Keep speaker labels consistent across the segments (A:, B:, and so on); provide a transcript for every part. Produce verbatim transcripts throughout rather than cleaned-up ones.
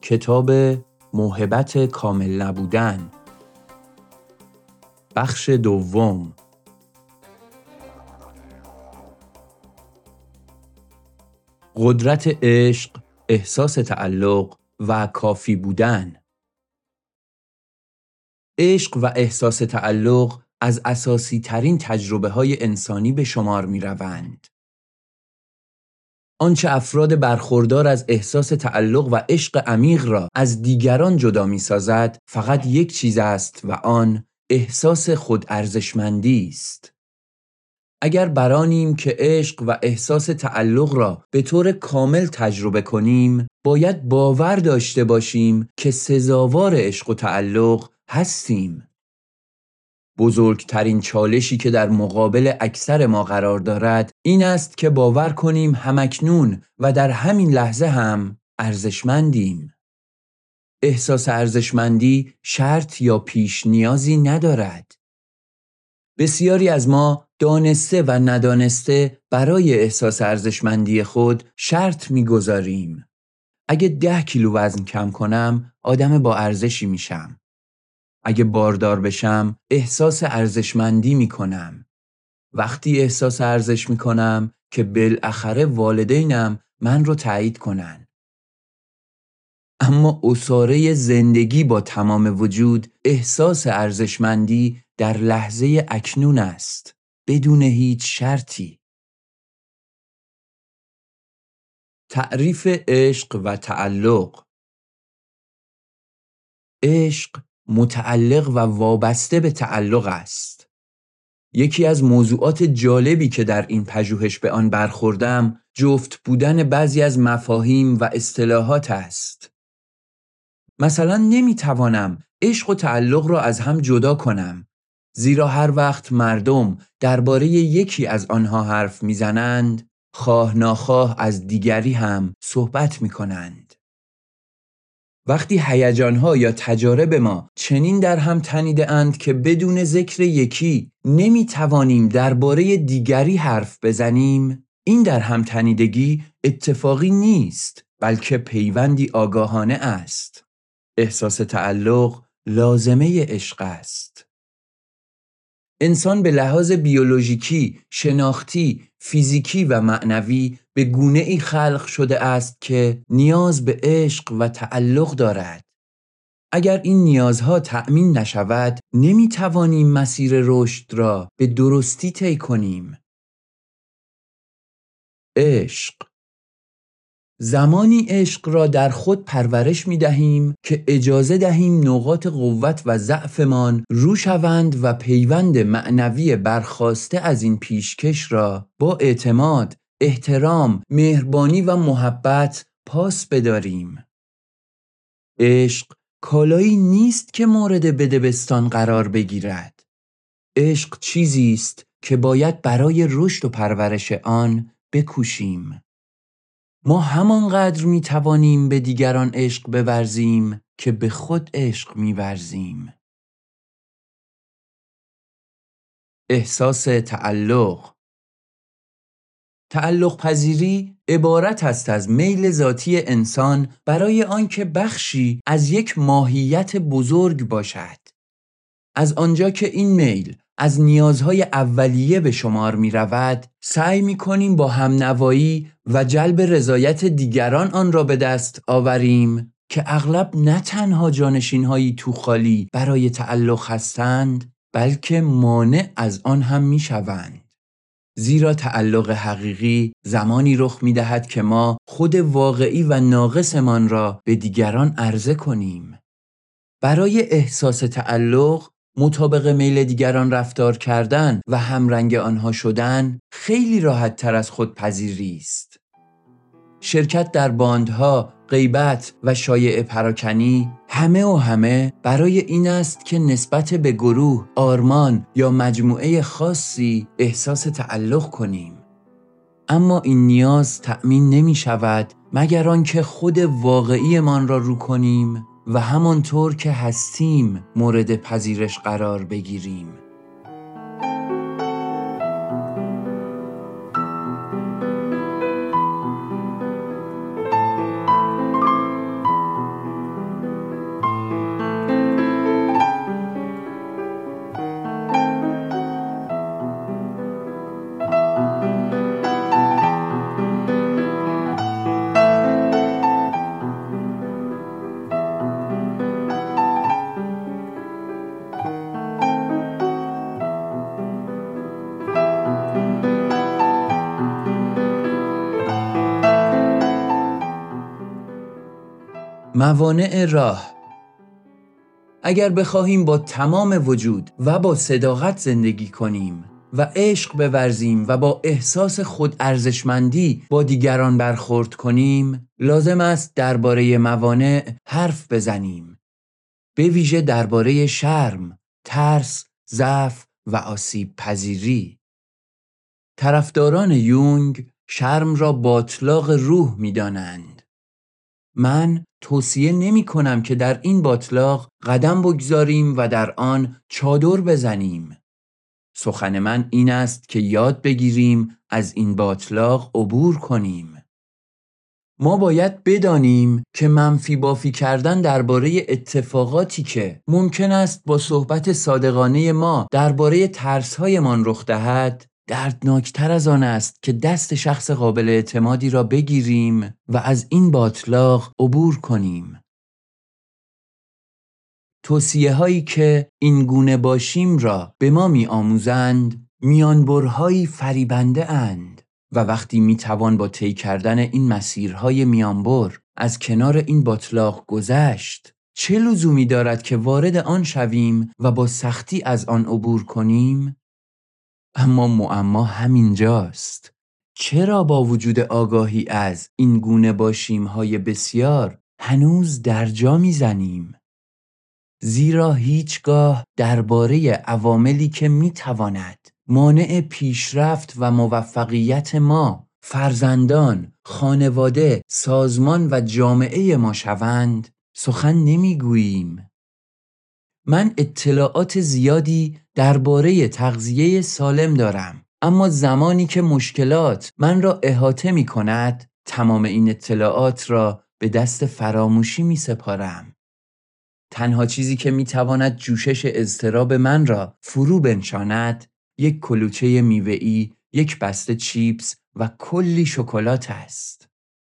A: کتاب موهبت کامل نبودن، بخش دوم. قدرت عشق، احساس تعلق و کافی بودن. عشق و احساس تعلق از اساسی ترین تجربه های انسانی به شمار می روند. آنچه افراد برخوردار از احساس تعلق و عشق عمیق را از دیگران جدا می سازد فقط یک چیز است و آن احساس خود ارزشمندی است. اگر برانیم که عشق و احساس تعلق را به طور کامل تجربه کنیم، باید باور داشته باشیم که سزاوار عشق و تعلق هستیم. بزرگترین چالشی که در مقابل اکثر ما قرار دارد این است که باور کنیم همکنون و در همین لحظه هم ارزشمندیم. احساس ارزشمندی شرط یا پیش نیازی ندارد. بسیاری از ما دانسته و ندانسته برای احساس ارزشمندی خود شرط می‌گذاریم. اگه ده کیلو وزن کم کنم، آدم با ارزشی میشم. اگه باردار بشم، احساس ارزشمندی میکنم. وقتی احساس ارزش میکنم که بالاخره والدینم من رو تایید کنن. اما اساره زندگی با تمام وجود احساس ارزشمندی در لحظه اکنون است، بدون هیچ شرطی. تعریف عشق و تعلق. عشق متعلق و وابسته به تعلق است. یکی از موضوعات جالبی که در این پژوهش به آن برخوردم جفت بودن بعضی از مفاهیم و اصطلاحات است. مثلا نمیتوانم عشق و تعلق را از هم جدا کنم، زیرا هر وقت مردم درباره یکی از آنها حرف میزنند، خواه ناخواه از دیگری هم صحبت میکنند. وقتی هیجان‌ها یا تجارب ما چنین در هم تنیده اند که بدون ذکر یکی نمیتوانیم درباره دیگری حرف بزنیم، این در هم تنیدگی اتفاقی نیست، بلکه پیوندی آگاهانه است. احساس تعلق لازمه عشق است. انسان به لحاظ بیولوژیکی، شناختی، فیزیکی و معنوی به گونه‌ای خلق شده است که نیاز به عشق و تعلق دارد. اگر این نیازها تأمین نشود، نمی‌توانیم مسیر رشد را به درستی طی کنیم. عشق. زمانی عشق را در خود پرورش می دهیم که اجازه دهیم نقاط قوت و ضعفمان رو شوند و پیوند معنوی برخاسته از این پیشکش را با اعتماد، احترام، مهربانی و محبت پاس بداریم. عشق کالایی نیست که مورد بدبستان قرار بگیرد. عشق چیزی است که باید برای رشد و پرورش آن بکوشیم. ما همانقدر می توانیم به دیگران عشق بورزیم که به خود عشق می ورزیم. احساس تعلق. تعلق پذیری عبارت است از میل ذاتی انسان برای آنکه بخشی از یک ماهیت بزرگ باشد. از آنجا که این میل از نیازهای اولیه به شمار می رود، سعی می کنیم با همنوایی و جلب رضایت دیگران آن را به دست آوریم که اغلب نه تنها جانشین‌هایی تو خالی برای تعلق هستند، بلکه مانع از آن هم می شوند. زیرا تعلق حقیقی زمانی رخ می دهد که ما خود واقعی و ناقصمان را به دیگران عرضه کنیم. برای احساس تعلق مطابق میل دیگران رفتار کردن و همرنگ آنها شدن خیلی راحت تر از خودپذیری است. شرکت در باندها، غیبت و شایعه پراکنی همه و همه برای این است که نسبت به گروه، آرمان یا مجموعه خاصی احساس تعلق کنیم. اما این نیاز تأمین نمی شود مگر آنکه خود واقعیمان را رو کنیم و همانطور که هستیم مورد پذیرش قرار بگیریم. موانع راه. اگر بخواهیم با تمام وجود و با صداقت زندگی کنیم و عشق بورزیم و با احساس خود ارزشمندی با دیگران برخورد کنیم، لازم است درباره موانع حرف بزنیم. به ویژه درباره شرم، ترس، ضعف و آسیب پذیری. طرفداران یونگ شرم را باطلاق روح می دانند. من توصیه نمی کنم که در این باطلاق قدم بگذاریم و در آن چادر بزنیم. سخن من این است که یاد بگیریم از این باطلاق عبور کنیم. ما باید بدانیم که منفی بافی کردن درباره اتفاقاتی که ممکن است با صحبت صادقانه ما درباره ترس‌هایمان رخ دهد دردناکتر از آن است که دست شخص قابل اعتمادی را بگیریم و از این باطلاق عبور کنیم. توصیه هایی که این گونه باشیم را به ما می آموزند میانبرهایی فریبنده اند و وقتی می توان با طی کردن این مسیرهای میانبر از کنار این باطلاق گذشت، چه لزومی دارد که وارد آن شویم و با سختی از آن عبور کنیم؟ اما معما همینجاست. چرا با وجود آگاهی از این گونه باشیم‌های بسیار هنوز درجا می‌زنیم؟ زیرا هیچگاه درباره عواملی که می‌تواند مانع پیشرفت و موفقیت ما، فرزندان، خانواده، سازمان و جامعه ما شوند سخن نمی‌گوییم. من اطلاعات زیادی درباره تغذیه سالم دارم، اما زمانی که مشکلات من را احاطه می کند، تمام این اطلاعات را به دست فراموشی می سپارم. تنها چیزی که می تواند جوشش اضطراب من را فرو بنشاند، یک کلوچه میوه‌ای، یک بسته چیپس و کلی شکلات است.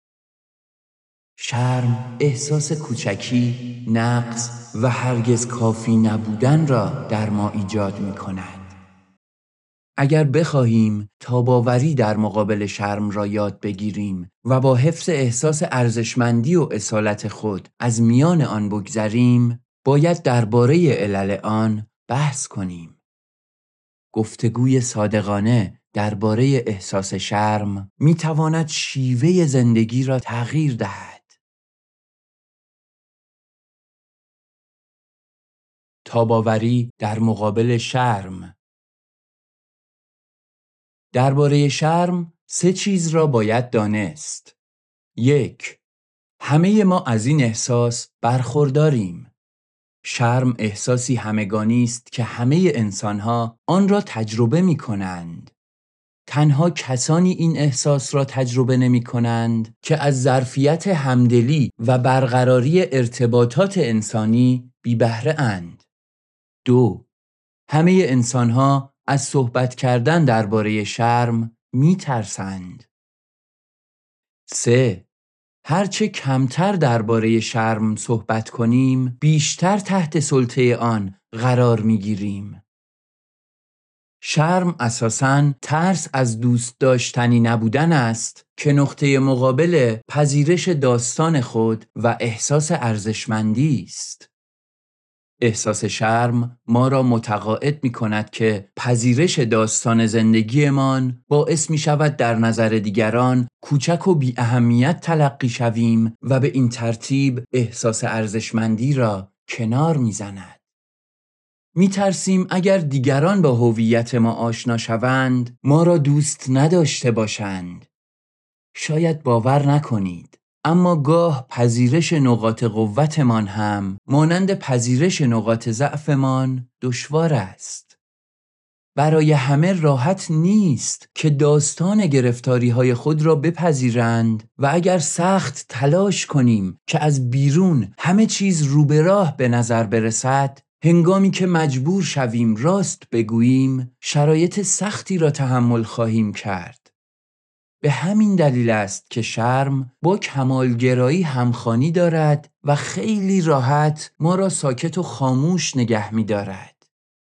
A: شرم احساس کوچکی، نقص و هرگز کافی نبودن را در ما ایجاد می کند. اگر بخواهیم تاباوری در مقابل شرم را یاد بگیریم و با حفظ احساس ارزشمندی و اصالت خود از میان آن بگذریم، باید درباره علل آن بحث کنیم. گفتگوی صادقانه درباره احساس شرم می تواند شیوه زندگی را تغییر دهد. تاباوری در مقابل شرم. درباره شرم سه چیز را باید دانست. یک، همه ما از این احساس برخورداریم. شرم احساسی همگانی است که همه انسانها آن را تجربه می کنند. تنها کسانی این احساس را تجربه نمی کنند که از ظرفیت همدلی و برقراری ارتباطات انسانی بی بهره اند. دو، همه انسانها از صحبت کردن درباره شرم می ترسند. سه، هرچه کمتر درباره شرم صحبت کنیم، بیشتر تحت سلطه آن قرار می گیریم. شرم اساساً ترس از دوست داشتنی نبودن است که نقطه مقابل پذیرش داستان خود و احساس ارزشمندی است. احساس شرم ما را متقاعد می کند که پذیرش داستان زندگیمان باعث می شود در نظر دیگران کوچک و بی اهمیت تلقی شویم و به این ترتیب احساس ارزشمندی را کنار می زند. می ترسیم اگر دیگران با هویت ما آشنا شوند ما را دوست نداشته باشند. شاید باور نکنید، اما گاه پذیرش نقاط قوتمان هم مانند پذیرش نقاط ضعفمان دشوار است. برای همه راحت نیست که داستان گرفتاری‌های خود را بپذیرند و اگر سخت تلاش کنیم که از بیرون همه چیز رو به راه به نظر برسد، هنگامی که مجبور شویم راست بگوییم، شرایط سختی را تحمل خواهیم کرد. به همین دلیل است که شرم با کمالگرایی همخوانی دارد و خیلی راحت ما را ساکت و خاموش نگه می دارد.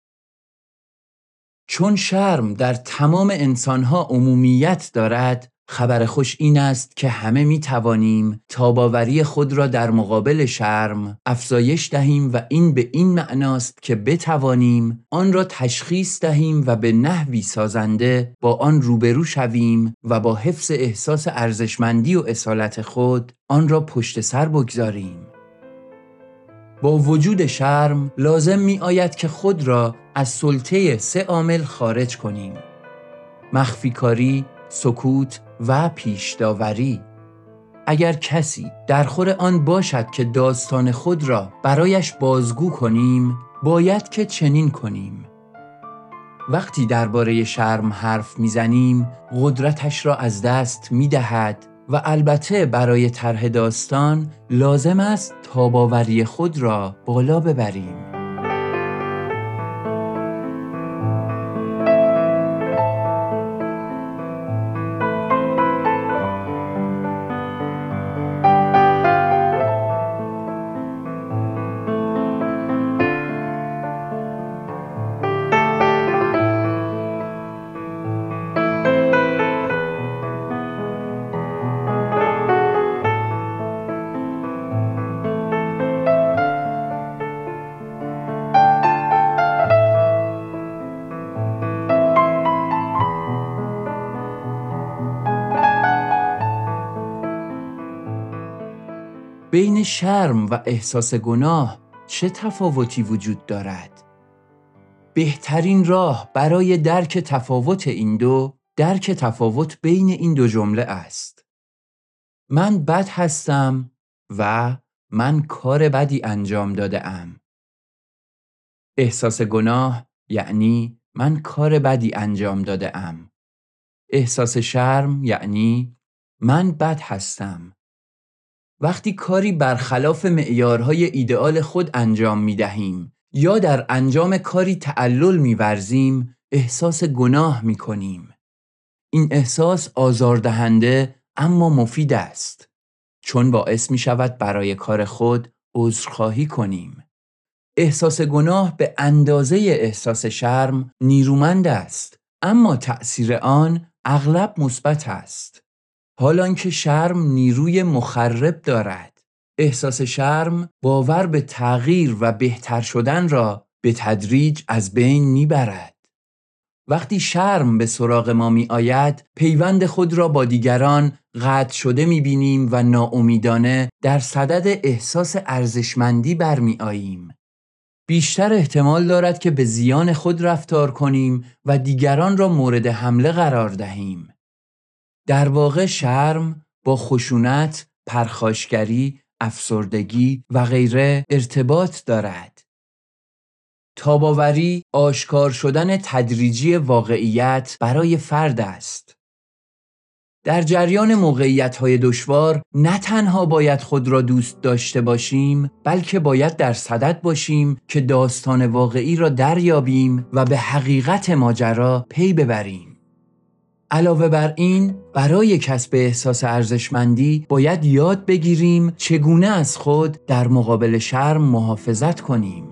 A: چون شرم در تمام انسانها عمومیت دارد، خبر خوش این است که همه می توانیم تاب‌آوری خود را در مقابل شرم افزایش دهیم و این به این معناست که بتوانیم آن را تشخیص دهیم و به نحوی سازنده با آن روبرو شویم و با حفظ احساس ارزشمندی و اصالت خود آن را پشت سر بگذاریم. با وجود شرم لازم می آید که خود را از سلطه سه عامل خارج کنیم: مخفیکاری، سکوت و پیش‌داوری. اگر کسی در خور آن باشد که داستان خود را برایش بازگو کنیم، باید که چنین کنیم: وقتی درباره شرم حرف میزنیم قدرتش را از دست میدهد و البته برای طرح داستان لازم است تاب‌آوری خود را بالا ببریم. بین شرم و احساس گناه چه تفاوتی وجود دارد؟ بهترین راه برای درک تفاوت این دو، درک تفاوت بین این دو جمله است: من بد هستم و من کار بدی انجام داده ام. احساس گناه یعنی من کار بدی انجام داده ام. احساس شرم یعنی من بد هستم. وقتی کاری برخلاف معیارهای ایدئال خود انجام می دهیم یا در انجام کاری تعلل می ورزیم، احساس گناه می کنیم. این احساس آزاردهنده اما مفید است، چون باعث می شود برای کار خود عذرخواهی کنیم. احساس گناه به اندازه احساس شرم نیرومند است، اما تأثیر آن اغلب مثبت است. حالان که شرم نیروی مخرب دارد، احساس شرم باور به تغییر و بهتر شدن را به تدریج از بین میبرد. وقتی شرم به سراغ ما می آید، پیوند خود را با دیگران قطع شده می بینیم و ناامیدانه در صدد احساس ارزشمندی برمی آییم. بیشتر احتمال دارد که به زیان خود رفتار کنیم و دیگران را مورد حمله قرار دهیم. در واقع شرم با خشونت، پرخاشگری، افسردگی و غیره ارتباط دارد. تاب‌آوری آشکار شدن تدریجی واقعیت برای فرد است. در جریان موقعیت‌های دشوار نه تنها باید خود را دوست داشته باشیم، بلکه باید در صدد باشیم که داستان واقعی را دریابیم و به حقیقت ماجرا پی ببریم. علاوه بر این، برای کسب احساس ارزشمندی باید یاد بگیریم چگونه از خود در مقابل شرم محافظت کنیم.